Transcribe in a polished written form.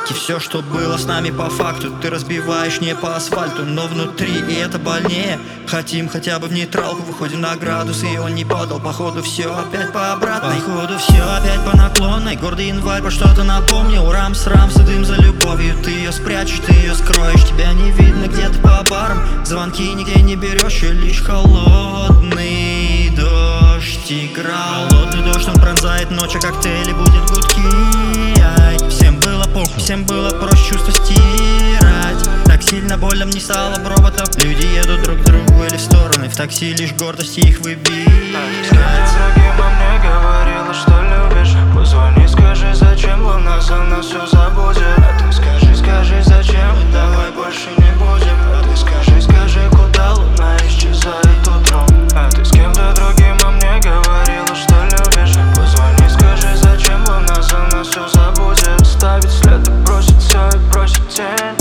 И все, что было с нами по факту, ты разбиваешь не по асфальту, но внутри, и это больнее. Хотим хотя бы в нейтралку, выходим на градус, и он не подал. Походу все опять по обратной, походу все опять по наклонной. Гордый январь по что-то напомнил. Рамс, и дым за любовью. Ты ее спрячешь, ты ее скроешь. Тебя не видно где-то по барам. Звонки нигде не берешь, и лишь холодный дождь играл. Холодный дождь, он пронзает ночь, а коктейли будет гудки. Всем было похуй, всем было проще чувства стирать. Так сильно больно мне стало б роботов. Люди едут друг к другу или в стороны. В такси лишь гордость их выбирать. Дорогим, мне говорила, что любишь. Позвони, скажи, зачем луна за нас все забудет. А ты скажи, зачем, давай больше не будем. А ты скажи, куда луна исчезает утром. А ты с кем-то другим, мне говорила, что любишь. Позвони, скажи, зачем луна за нас все забудет. Ставить след и бросить все, и бросить тень.